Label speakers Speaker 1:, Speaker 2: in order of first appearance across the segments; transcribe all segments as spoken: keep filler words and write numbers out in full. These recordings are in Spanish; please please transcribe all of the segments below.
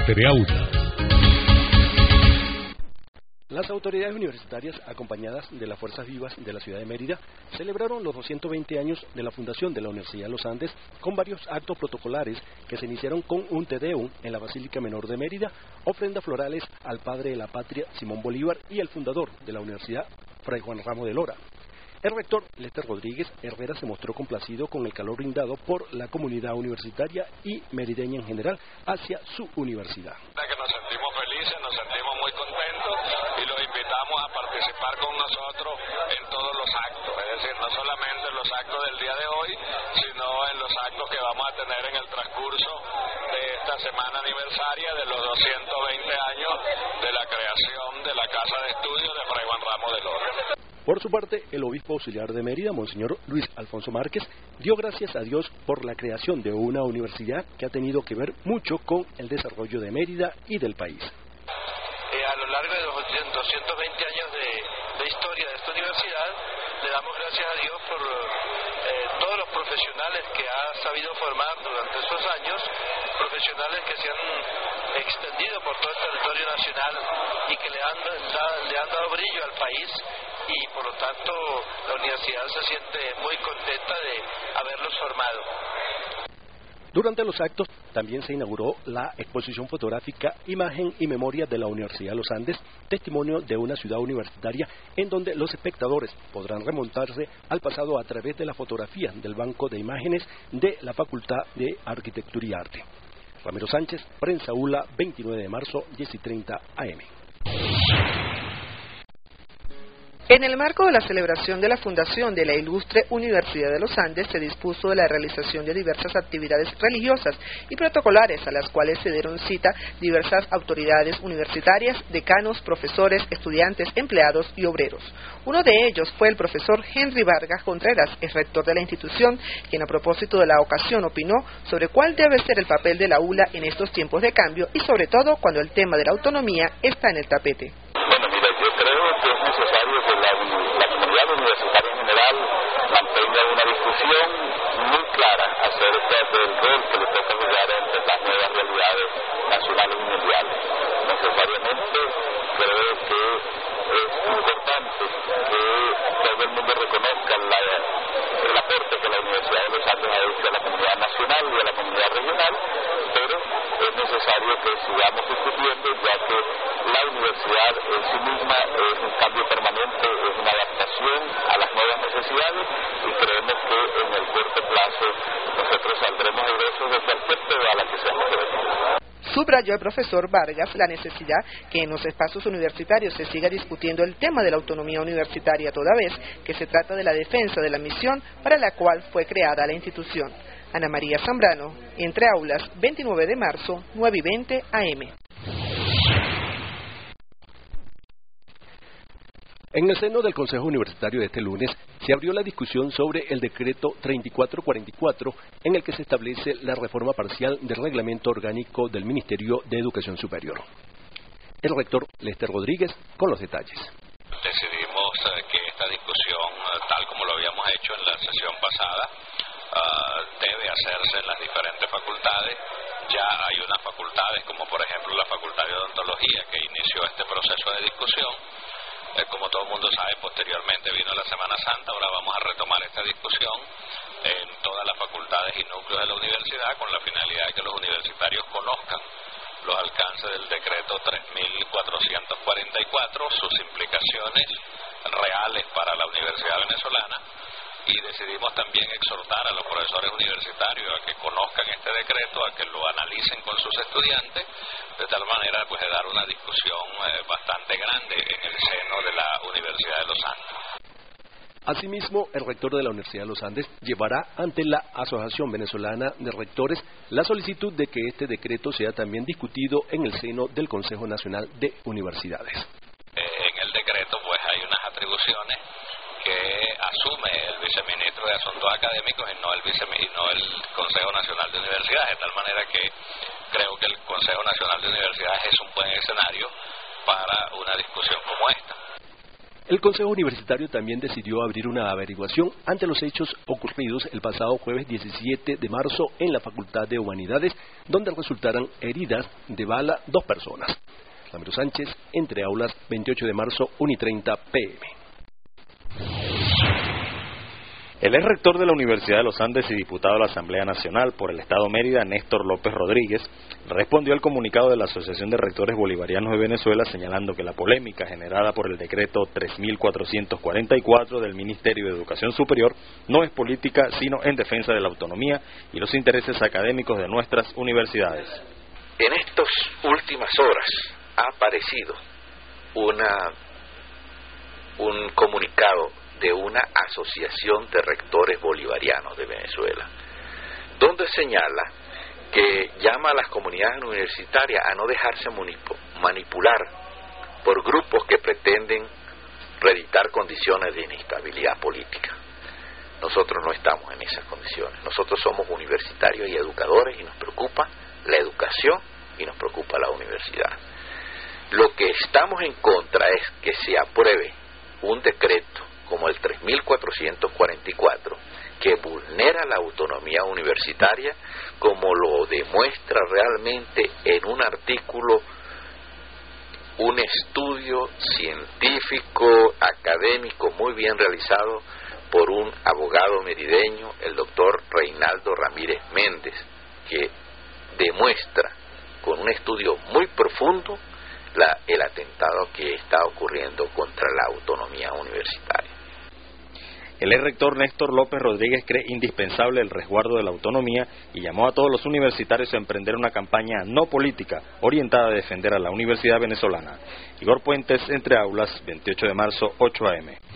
Speaker 1: Teleaulas.
Speaker 2: Las autoridades universitarias, acompañadas de las Fuerzas Vivas de la ciudad de Mérida, celebraron los doscientos veinte años de la fundación de la Universidad de los Andes con varios actos protocolares que se iniciaron con un Te Deum en la Basílica Menor de Mérida, ofrendas florales al padre de la patria Simón Bolívar y al fundador de la universidad, Fray Juan Ramos de Lora. El rector Lester Rodríguez Herrera se mostró complacido con el calor brindado por la comunidad universitaria y merideña en general hacia su universidad.
Speaker 3: Que nos sentimos felices, nos sentimos muy contentos y los invitamos a participar con nosotros en todos los actos, es decir, no solamente en los actos del día de hoy, sino en los actos que vamos a tener en el transcurso de esta semana aniversaria de los doscientos veinte años de la creación de la Casa de Estudios de Fray Juan Ramos de Lora.
Speaker 2: Por su parte, el obispo auxiliar de Mérida, Monseñor Luis Alfonso Márquez, dio gracias a Dios por la creación de una universidad que ha tenido que ver mucho con el desarrollo de Mérida y del país.
Speaker 4: Eh, a lo largo de los doscientos veinte años de, de historia de esta universidad, le damos gracias a Dios por eh, todos los profesionales que ha sabido formar durante esos años, profesionales que se han extendido por todo el territorio nacional y que le han, da, le han dado brillo al país. Y por lo tanto la universidad se siente muy contenta de haberlos formado.
Speaker 2: Durante los actos también se inauguró la exposición fotográfica Imagen y Memoria de la Universidad de los Andes, testimonio de una ciudad universitaria, en donde los espectadores podrán remontarse al pasado a través de la fotografía del banco de imágenes de la Facultad de Arquitectura y Arte. Ramiro Sánchez, Prensa ULA, veintinueve de marzo, diez y treinta a eme.
Speaker 5: En el marco de la celebración de la fundación de la ilustre Universidad de los Andes, se dispuso de la realización de diversas actividades religiosas y protocolares a las cuales se dieron cita diversas autoridades universitarias, decanos, profesores, estudiantes, empleados y obreros. Uno de ellos fue el profesor Henry Vargas Contreras, el rector de la institución, quien a propósito de la ocasión opinó sobre cuál debe ser el papel de la ULA en estos tiempos de cambio y sobre todo cuando el tema de la autonomía está en el tapete.
Speaker 6: Bueno, mira, yo creo que es necesario que la, la comunidad universitaria en general mantenga una discusión muy clara acerca del rol que le toca jugar entre las nuevas realidades nacionales y mundiales. Necesariamente creo que es importante que todo el mundo reconozca la, el aporte que la Universidad de los Andes ha hecho a la comunidad nacional y a la comunidad regional, pero es necesario que sigamos discutiendo, ya que la universidad en sí misma es un cambio permanente, es una adaptación a las nuevas necesidades y creemos que en el corto plazo nosotros saldremos airosos de cualquier prueba a la que seamos sometidos.
Speaker 5: Subrayó el profesor Vargas la necesidad que en los espacios universitarios se siga discutiendo el tema de la autonomía universitaria, toda vez que se trata de la defensa de la misión para la cual fue creada la institución. Ana María Zambrano, Entre Aulas, veintinueve de marzo, nueve y veinte a eme.
Speaker 2: En el seno del Consejo Universitario de este lunes se abrió la discusión sobre el decreto treinta y cuatro cuarenta y cuatro en el que se establece la reforma parcial del reglamento orgánico del Ministerio de Educación Superior. El rector Lester Rodríguez con los detalles.
Speaker 3: Decidimos eh, que esta discusión, eh, tal como lo habíamos hecho en la sesión pasada, uh, debe hacerse en las diferentes facultades. Ya hay unas facultades, como por ejemplo la Facultad de Odontología, que inició este proceso de discusión. Eh, como todo el mundo sabe, posteriormente vino la Semana Santa. Ahora vamos a retomar esta discusión en todas las facultades y núcleos de la universidad, con la finalidad de que los universitarios conozcan los alcances del decreto tres mil cuatrocientos cuarenta y cuatro, sus implicaciones reales para la Universidad Venezolana, y decidimos también exhortar a los profesores universitarios a que conozcan este decreto, a que lo analicen con sus estudiantes, de tal manera pues de dar una discusión eh, bastante grande en el seno de la Universidad de los Andes.
Speaker 2: Asimismo, el rector de la Universidad de los Andes llevará ante la Asociación Venezolana de Rectores la solicitud de que este decreto sea también discutido en el seno del Consejo Nacional de Universidades.
Speaker 3: Eh, en el decreto pues hay unas atribuciones que asume el viceministro de Asuntos Académicos y no el, vice, y no el Consejo Nacional de Universidades, de tal manera que creo que el Consejo Nacional de Universidades es un buen escenario para una discusión como esta.
Speaker 2: El Consejo Universitario también decidió abrir una averiguación ante los hechos ocurridos el pasado jueves diecisiete de marzo en la Facultad de Humanidades, donde resultaron heridas de bala dos personas. Ramiro Sánchez, Entre Aulas, veintiocho de marzo, una y treinta pe eme.
Speaker 1: El ex rector de la Universidad de los Andes y diputado de la Asamblea Nacional por el Estado Mérida, Néstor López Rodríguez, respondió al comunicado de la Asociación de Rectores Bolivarianos de Venezuela señalando que la polémica generada por el decreto tres mil cuatrocientos cuarenta y cuatro del Ministerio de Educación Superior no es política, sino en defensa de la autonomía y los intereses académicos de nuestras universidades.
Speaker 7: En estas últimas horas ha aparecido una, un comunicado de una asociación de rectores bolivarianos de Venezuela, donde señala que llama a las comunidades universitarias a no dejarse manipular por grupos que pretenden reeditar condiciones de inestabilidad política. Nosotros no estamos en esas condiciones. Nosotros somos universitarios y educadores y nos preocupa la educación y nos preocupa la universidad. Lo que estamos en contra es que se apruebe un decreto como el tres mil cuatrocientos cuarenta y cuatro, que vulnera la autonomía universitaria, como lo demuestra realmente en un artículo, un estudio científico, académico, muy bien realizado por un abogado merideño, el doctor Reinaldo Ramírez Méndez, que demuestra con un estudio muy profundo la, el atentado que está ocurriendo contra la autonomía universitaria.
Speaker 1: El ex rector Néstor López Rodríguez cree indispensable el resguardo de la autonomía y llamó a todos los universitarios a emprender una campaña no política orientada a defender a la universidad venezolana. Igor Puentes, Entre Aulas, veintiocho de marzo, ocho a eme.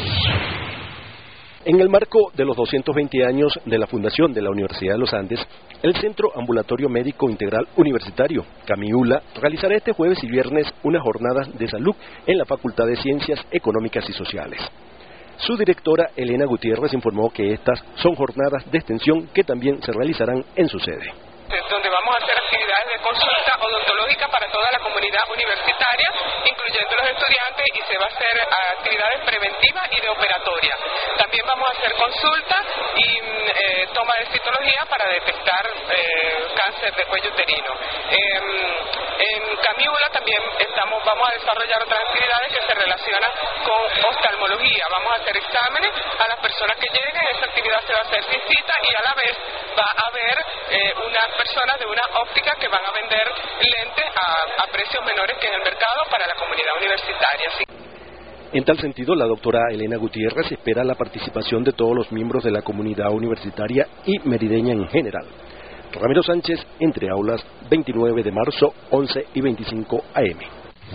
Speaker 2: En el marco de los doscientos veinte años de la fundación de la Universidad de los Andes, el Centro Ambulatorio Médico Integral Universitario, CAMIULA, realizará este jueves y viernes unas jornadas de salud en la Facultad de Ciencias Económicas y Sociales. Su directora, Elena Gutiérrez, informó que estas son jornadas de extensión que también se realizarán en su sede.
Speaker 8: Donde vamos a hacer actividades de consulta odontológica para toda la comunidad universitaria, incluyendo los estudiantes, y se va a hacer actividades preventivas y de operatoria. También vamos a hacer consulta y eh, toma de citología para detectar eh, cáncer de cuello uterino. Eh, en CAMIULA también estamos, vamos a desarrollar otras actividades que se relacionan con oftalmología. Vamos a hacer exámenes a las personas que lleguen. Esa actividad se va a hacer sin cita y a la vez va a haber eh, unas personas de una óptica que van a vender lentes a, a precios menores que en el mercado para la comunidad universitaria. Sí.
Speaker 2: En tal sentido, la doctora Elena Gutiérrez espera la participación de todos los miembros de la comunidad universitaria y merideña en general. Ramiro Sánchez, Entre Aulas, veintinueve de marzo, once y veinticinco a eme.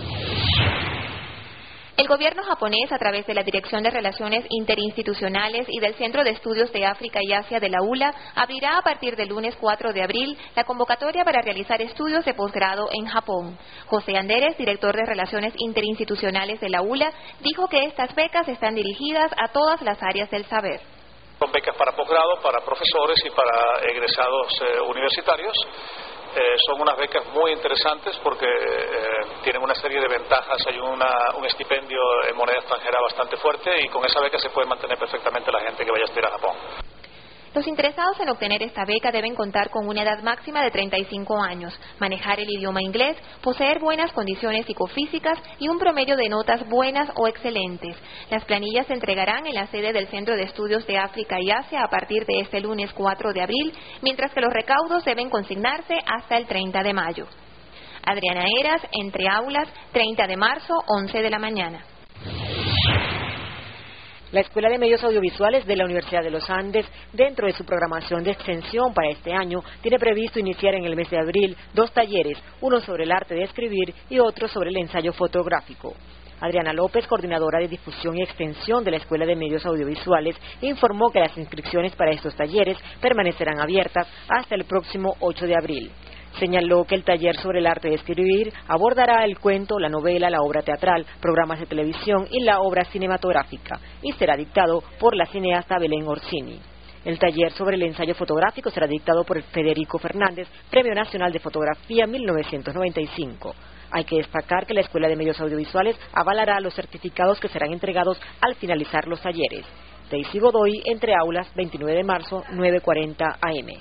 Speaker 9: El gobierno japonés, a través de la Dirección de Relaciones Interinstitucionales y del Centro de Estudios de África y Asia de la U L A, abrirá a partir del lunes cuatro de abril la convocatoria para realizar estudios de posgrado en Japón. José Anderes, director de Relaciones Interinstitucionales de la U L A, dijo que estas becas están dirigidas a todas las áreas del saber.
Speaker 10: Son becas para posgrado, para profesores y para egresados eh, universitarios. Eh, son unas becas muy interesantes porque eh, tienen una serie de ventajas. Hay una, un estipendio en moneda extranjera bastante fuerte y con esa beca se puede mantener perfectamente la gente que vaya a estudiar a Japón.
Speaker 9: Los interesados en obtener esta beca deben contar con una edad máxima de treinta y cinco años, manejar el idioma inglés, poseer buenas condiciones psicofísicas y un promedio de notas buenas o excelentes. Las planillas se entregarán en la sede del Centro de Estudios de África y Asia a partir de este lunes cuatro de abril, mientras que los recaudos deben consignarse hasta el treinta de mayo. Adriana Heras, Entre Aulas, treinta de marzo, once de la mañana.
Speaker 11: La Escuela de Medios Audiovisuales de la Universidad de los Andes, dentro de su programación de extensión para este año, tiene previsto iniciar en el mes de abril dos talleres, uno sobre el arte de escribir y otro sobre el ensayo fotográfico. Adriana López, coordinadora de difusión y extensión de la Escuela de Medios Audiovisuales, informó que las inscripciones para estos talleres permanecerán abiertas hasta el próximo ocho de abril. Señaló que el taller sobre el arte de escribir abordará el cuento, la novela, la obra teatral, programas de televisión y la obra cinematográfica, y será dictado por la cineasta Belén Orsini. El taller sobre el ensayo fotográfico será dictado por Federico Fernández, Premio Nacional de Fotografía mil novecientos noventa y cinco. Hay que destacar que la Escuela de Medios Audiovisuales avalará los certificados que serán entregados al finalizar los talleres. Daisy Godoy, Entre Aulas, veintinueve de marzo, nueve cuarenta a eme.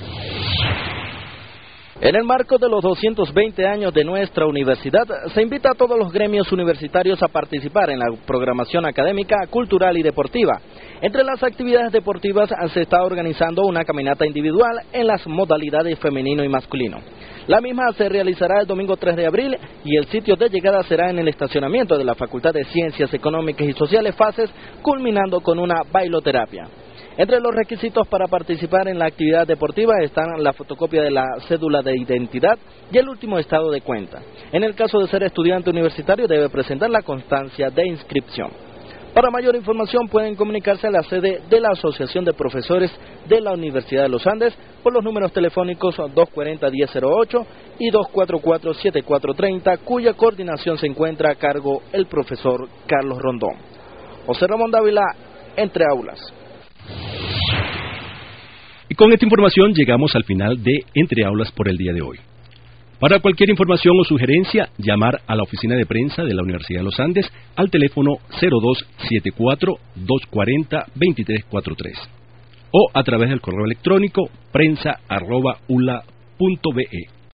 Speaker 12: En el marco de los doscientos veinte años de nuestra universidad, se invita a todos los gremios universitarios a participar en la programación académica, cultural y deportiva. Entre las actividades deportivas se está organizando una caminata individual en las modalidades femenino y masculino. La misma se realizará el domingo tres de abril y el sitio de llegada será en el estacionamiento de la Facultad de Ciencias Económicas y Sociales Fases, culminando con una bailoterapia. Entre los requisitos para participar en la actividad deportiva están la fotocopia de la cédula de identidad y el último estado de cuenta. En el caso de ser estudiante universitario debe presentar la constancia de inscripción. Para mayor información pueden comunicarse a la sede de la Asociación de Profesores de la Universidad de los Andes por los números telefónicos dos cuatro cero, diez cero ocho y dos cuatro cuatro, siete cuatro tres cero, cuya coordinación se encuentra a cargo el profesor Carlos Rondón. José Ramón Dávila, Entre Aulas.
Speaker 2: Y con esta información llegamos al final de Entre Aulas por el día de hoy. Para cualquier información o sugerencia, llamar a la oficina de prensa de la Universidad de los Andes al teléfono cero dos siete cuatro, dos cuatro cero, dos tres cuatro tres o a través del correo electrónico prensa arroba ula punto be.